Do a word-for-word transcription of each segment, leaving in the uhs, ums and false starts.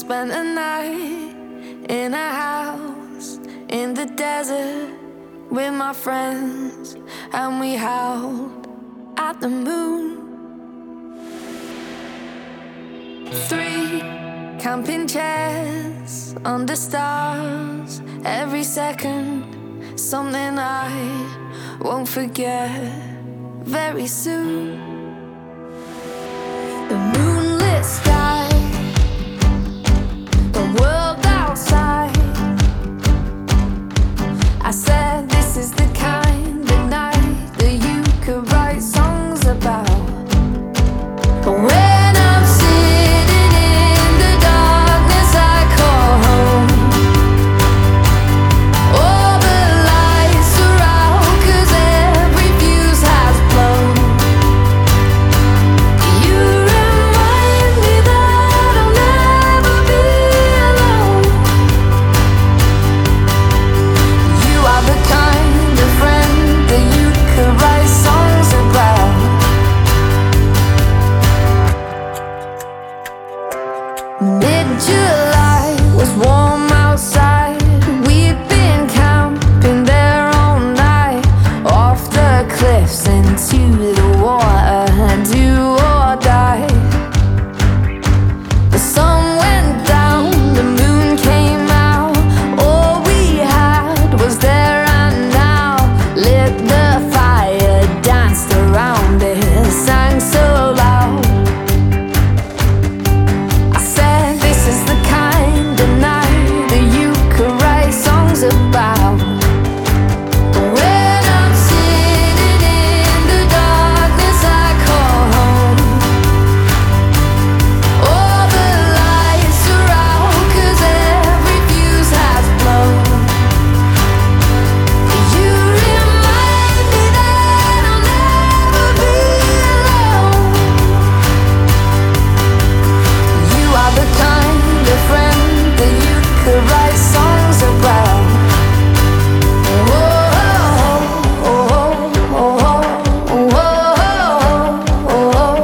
spent a night in a house in the desert with my friends, and we howled at the moon. Three camping chairs under stars, every second something I won't forget very soon. The moonlit sky, the world outside. I said this is the kind of night that you could write songs about. But when I'm sitting in the darkness I call home, all the lights are out 'cause every fuse has blown. You remind me that I'll never be alone. You are the kind of friend that you could write songs about. Mid-July was warm outside. We'd been camping there all night, off the cliffs into the water, do or die. The sun went down, the moon came out. All we had was there and now. Lit the fire, danced around it, sang so loud. I said this is the kind of night that you could write songs about. But when I'm sitting in the darkness I call home, all the lights are out 'cause every fuse has blown. You remind me that I'll never be alone. You are the kind of friend that you could write songs about. Oh, oh, oh, oh, oh, oh, oh,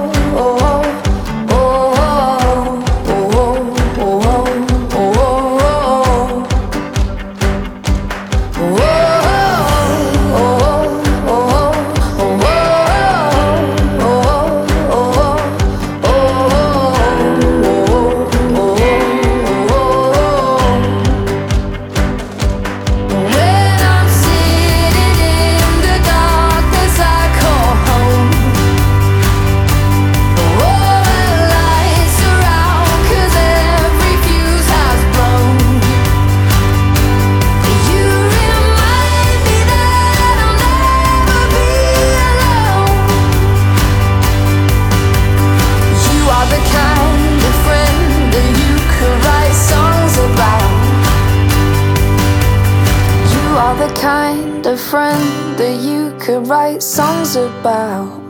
when I'm sitting in the darkness I call home, all the lights are out 'cause every fuse has blown. You remind me that I'll never be alone. You are the kind of friend that you could write songs about. You are the kind of friend that you could write songs about.